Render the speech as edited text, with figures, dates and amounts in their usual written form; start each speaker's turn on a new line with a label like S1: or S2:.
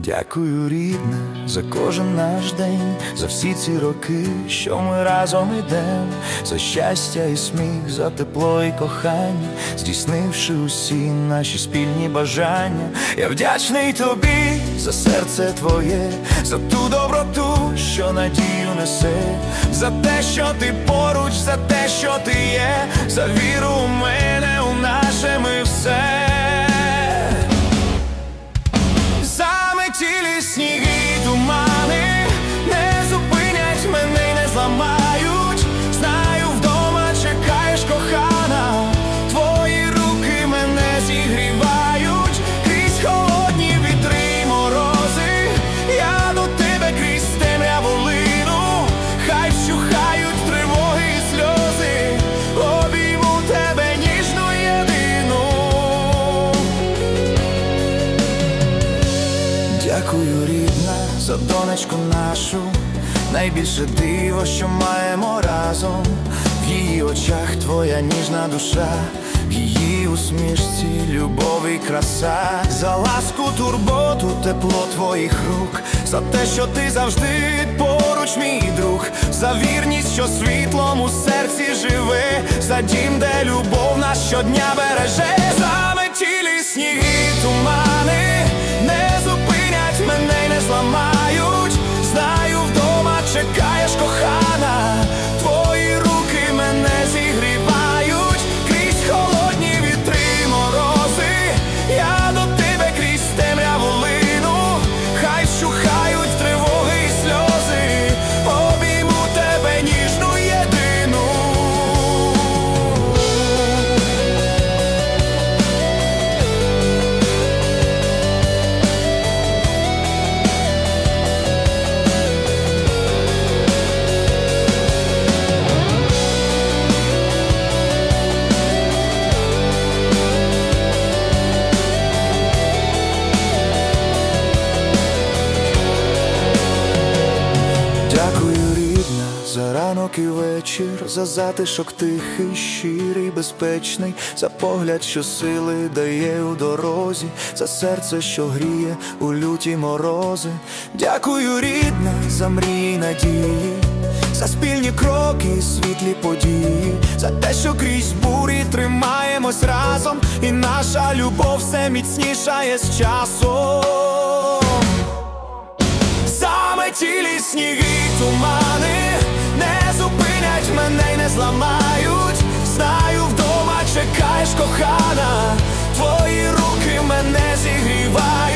S1: Дякую, рідна, за кожен наш день, за всі ці роки, що ми разом ідем, за щастя і сміх, за тепло і кохання, здійснивши усі наші спільні бажання. Я вдячний тобі за серце твоє, за ту доброту, що надію несе, за те, що ти поруч, за те, що ти є, за віру у мене, у наше ми все. Заметілі сніги, тумани не зупинять мене й не зламають. Знаю, вдома чекаєш, кохана, твої руки мене зігрівають. Крізь холодні вітри й морози, я до тебе крізь темряву лину. Хай вщухають тривоги і сльози, обійму тебе ніжну єдину. Дякую, рідна, за донечку нашу, найбільше диво, що маємо разом. В її очах твоя ніжна душа, в її усмішці любов і краса. За ласку, турботу, тепло твоїх рук, за те, що ти завжди поруч, мій друг, за вірність, що світлом у серці живе, за дім, де любов нас щодня береже. Заметілі сніги, тумани не зупинять мене й не зламають. Знаю, вдома чекаєш, кохана, твої руки мене зігрівають. Крізь холодні вітри й морози, я до тебе крізь темряву лину. Хай вщухають тривоги і сльози, обійму тебе ніжну єдину. Дякую, рідна, за ранок і вечір, за затишок тихий, щирий, безпечний, за погляд, що сили дає у дорозі, за серце, що гріє у люті морози. Дякую, рідна, за мрії й надії, за спільні кроки і світлі події, за те, що крізь бурі тримаємось разом, і наша любов все міцнішає з часом. Заметілі сніги, тумани не зупинять мене й не зламають. Знаю, вдома чекаєш, кохана, твої руки мене зігрівають.